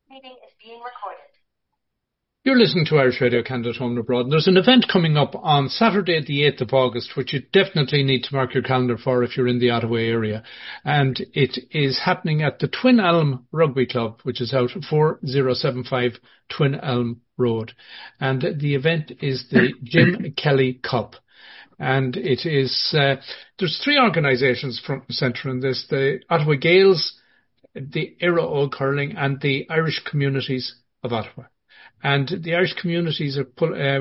You're listening to Irish Radio Canada Home and Abroad. There's an event coming up on Saturday, the 8th of August, which you definitely need to mark your calendar for if you're in the Ottawa area. And it is happening at the Twin Elm Rugby Club, which is out 4075 Twin Elm Road. And the event is the Jim Kelly Cup. And it is, there's three organisations front and centre in this: the Ottawa Gaels, the Éire Óg Hurling, and the Irish Communities of Ottawa. And the Irish communities there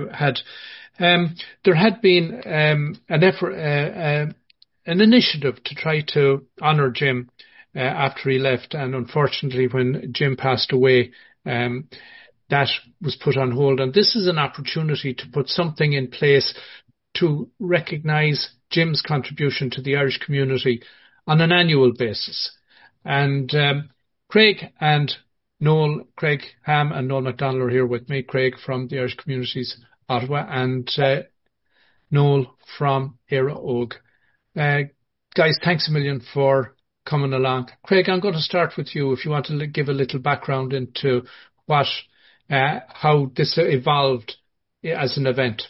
had been an effort, an initiative to try to honour Jim after he left, and unfortunately, when Jim passed away, that was put on hold. And this is an opportunity to put something in place to recognise Jim's contribution to the Irish community on an annual basis. And Craig Ham and Noel McDonald are here with me. Craig from the Irish Communities Ottawa and Noel from Éire Óg. Guys, thanks a million for coming along. Craig, I'm going to start with you if you want to give a little background into how this evolved as an event.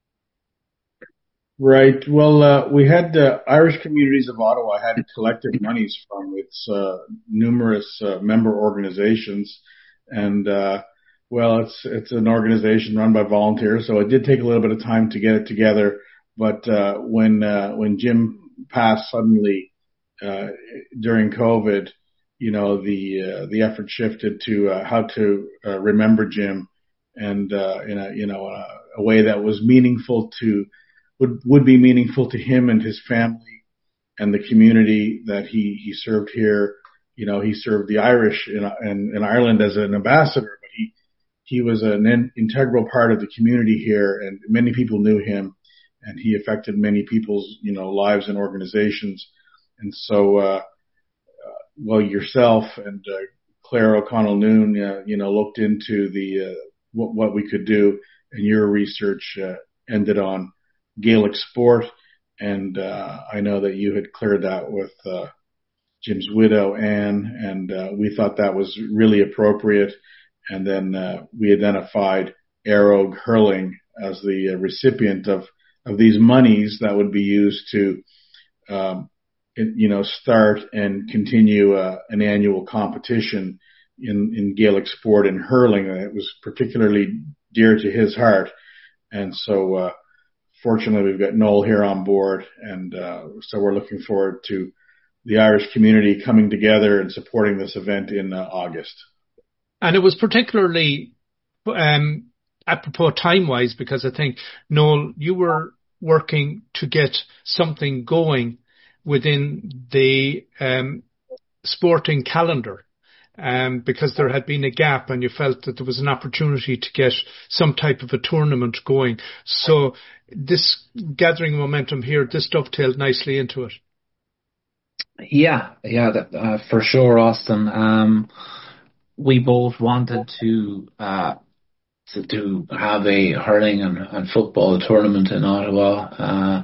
Right. Well, we had Irish Communities of Ottawa had collected monies from its numerous member organizations, and it's an organization run by volunteers, so it did take a little bit of time to get it together. But when Jim passed suddenly during COVID, the effort shifted to how to remember Jim, and in a way that was meaningful to. Would be meaningful to him and his family and the community that he served here. He served the Irish in Ireland as an ambassador, but he was an integral part of the community here, and many people knew him, and he affected many people's lives and organizations. And so, yourself and Claire O'Connell Noon, looked into what we could do, and your research ended on Gaelic sport, and I know that you had cleared that with Jim's widow, Anne, and we thought that was really appropriate. And then we identified Éire Óg Hurling as the recipient of these monies that would be used to, start and continue an annual competition in Gaelic sport and hurling. It was particularly dear to his heart, and so. Fortunately, we've got Noel here on board, and so we're looking forward to the Irish community coming together and supporting this event in August. And it was particularly apropos time-wise, because I think, Noel, you were working to get something going within the sporting calendar. Because there had been a gap and you felt that there was an opportunity to get some type of a tournament going. So this gathering momentum here, this dovetailed nicely into it. Yeah, for sure, Austin. We both wanted to have a hurling and football tournament in Ottawa,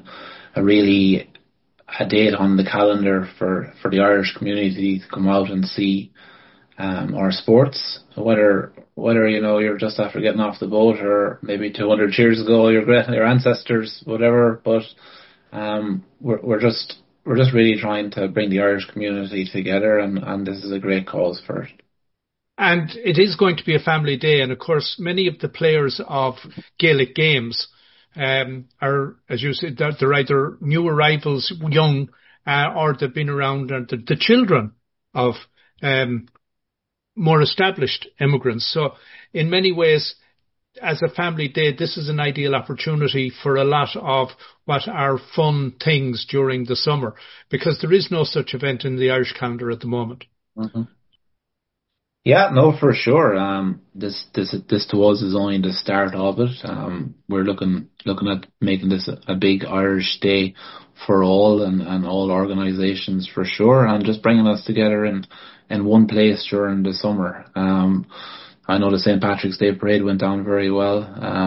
a date on the calendar for the Irish community to come out and see our sports, whether you're just after getting off the boat, or maybe 200 years ago your ancestors, whatever. But we're just really trying to bring the Irish community together, and this is a great cause for it. And it is going to be a family day, and of course many of the players of Gaelic games are, as you said, they're either new arrivals, young, or they've been around, and the children of more established immigrants. So in many ways, as a family day, this is an ideal opportunity for a lot of what are fun things during the summer, because there is no such event in the Irish calendar at the moment. Mm-hmm. Yeah, no, for sure. This to us is only the start of it. We're looking at making this a big Irish day for all and all organisations for sure, and just bringing us together in one place during the summer. I know the St. Patrick's Day parade went down very well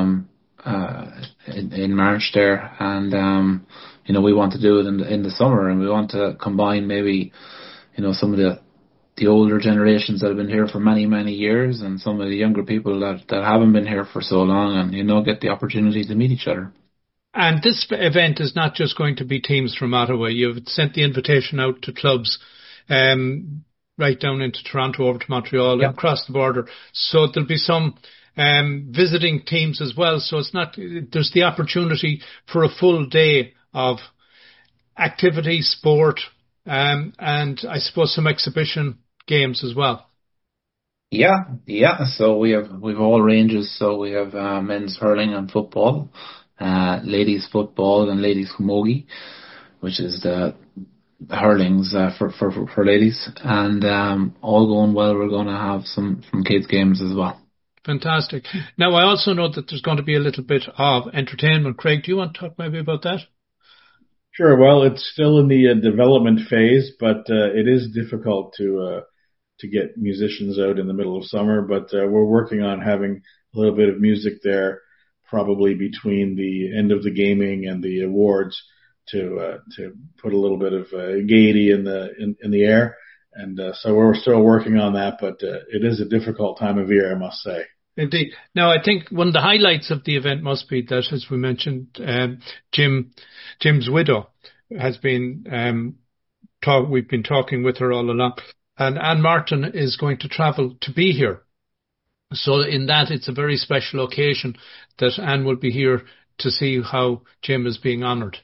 in March there, and we want to do it in the summer, and we want to combine maybe some of the the older generations that have been here for many, many years, and some of the younger people that haven't been here for so long, and get the opportunity to meet each other. And this event is not just going to be teams from Ottawa. You've sent the invitation out to clubs, right down into Toronto, over to Montreal, Yep. across the border. So there'll be some visiting teams as well. So there's the opportunity for a full day of activity, sport, and I suppose some exhibition games as well. Yeah. So we've all ranges. So we have men's hurling and football, ladies football and ladies camogie, which is the hurlings for ladies, and all going well. We're going to have some kids games as well. Fantastic. Now, I also know that there's going to be a little bit of entertainment. Craig, do you want to talk maybe about that? Sure. Well, it's still in the development phase, but it is difficult to get musicians out in the middle of summer. But we're working on having a little bit of music there, probably between the end of the gaming and the awards, to put a little bit of gaiety in the air. And so we're still working on that, but it is a difficult time of year, I must say. Indeed. Now, I think one of the highlights of the event must be that, as we mentioned, Jim's widow has been we've been talking with her all along, and Anne Martin is going to travel to be here. So in that, it's a very special occasion that Anne will be here to see how Jim is being honoured.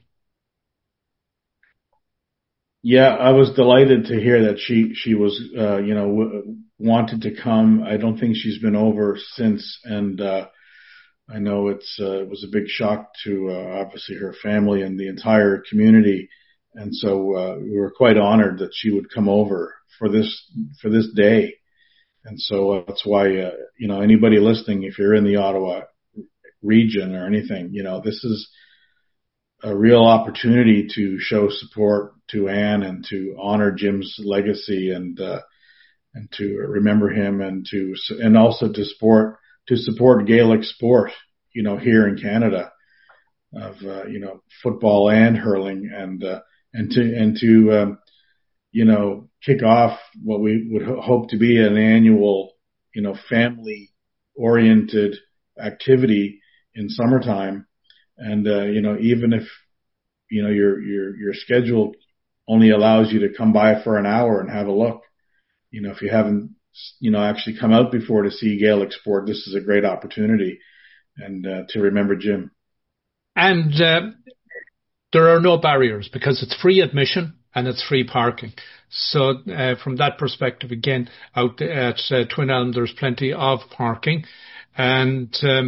Yeah, I was delighted to hear that she was, wanted to come. I don't think she's been over since, and I know it was a big shock to obviously her family and the entire community, and so we were quite honored that she would come over for this day, and so that's why anybody listening, if you're in the Ottawa region or anything, this is a real opportunity to show support to Anne and to honor Jim's legacy and to remember him and also to support Gaelic sport, here in Canada of, football and hurling and to kick off what we would hope to be an annual, family oriented activity in summertime. And, even if, your schedule only allows you to come by for an hour and have a look, if you haven't, actually come out before to see Gaelic sport, this is a great opportunity and to remember Jim. And there are no barriers because it's free admission and it's free parking. So from that perspective, again, out at Twin Elm, there's plenty of parking. And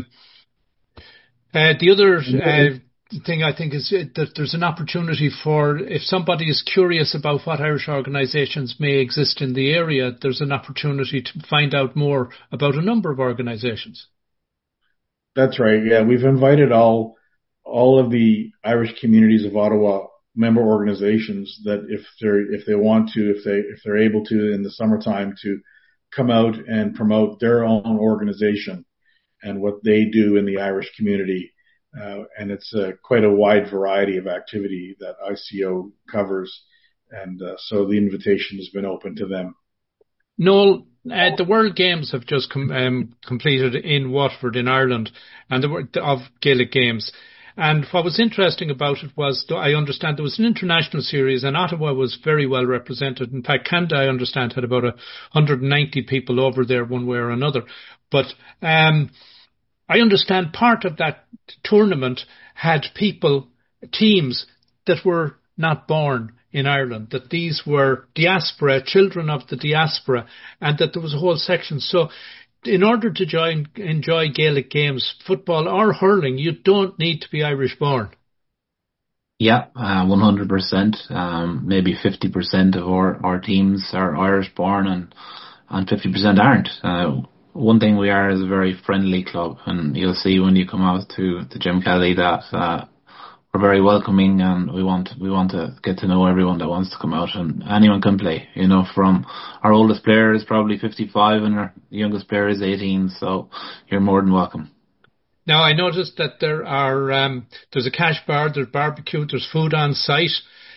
the other thing I think is that there's an opportunity for, if somebody is curious about what Irish organisations may exist in the area, there's an opportunity to find out more about a number of organisations. That's right. Yeah, we've invited all of the Irish communities of Ottawa member organizations that if they're able to in the summertime to come out and promote their own organization and what they do in the Irish community. And it's quite a wide variety of activity that ICO covers. And so the invitation has been open to them. Noel, the World Games have just completed in Waterford in Ireland, and of Gaelic Games. And what was interesting about it was, I understand there was an international series and Ottawa was very well represented. In fact, Canada, I understand, had about 190 people over there one way or another. But I understand part of that tournament had teams that were not born in Ireland, that these were diaspora, children of the diaspora, and that there was a whole section. So in order to enjoy Gaelic Games, football or hurling, you don't need to be Irish born. Yeah, 100%. Maybe 50% of our teams are Irish born and 50% aren't. One thing we are is a very friendly club, and you'll see when you come out to Jim Kelly that we're very welcoming, and we want to get to know everyone that wants to come out, and anyone can play. From our oldest player is probably 55 and our youngest player is 18, so you're more than welcome. Now, I noticed that there's a cash bar, there's barbecue, there's food on site.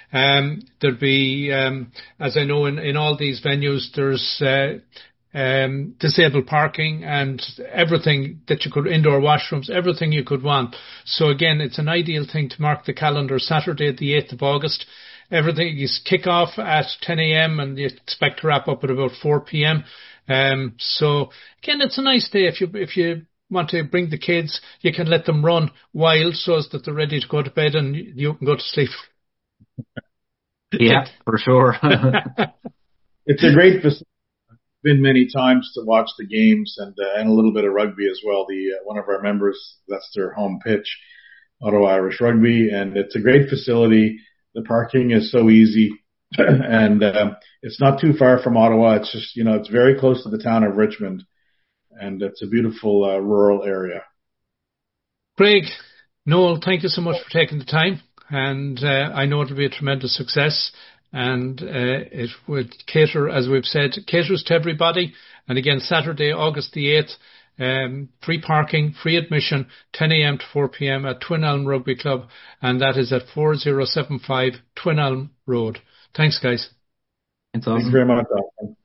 There'll be, as I know, in all these venues, there's disabled parking and everything that you could, indoor washrooms, everything you could want. So again, it's an ideal thing to mark the calendar. Saturday, the 8th of August. Everything is kick off at 10 a.m. and you expect to wrap up at about 4 p.m. So again, it's a nice day. If you want to bring the kids, you can let them run wild so as that they're ready to go to bed and you can go to sleep. Yeah, for sure. It's a great facility. Been many times to watch the games and a little bit of rugby as well. One of our members, that's their home pitch, Ottawa Irish Rugby, and it's a great facility. The parking is so easy, and it's not too far from Ottawa. It's just, it's very close to the town of Richmond, and it's a beautiful rural area. Craig, Noel, thank you so much for taking the time, and I know it'll be a tremendous success. And it would cater, as we've said, caters to everybody. And again, Saturday, August the 8th, free parking, free admission, 10 a.m. to 4 p.m. at Twin Elm Rugby Club, and that is at 4075 Twin Elm Road. Thanks, guys. It's awesome. Thank you very much, Austin.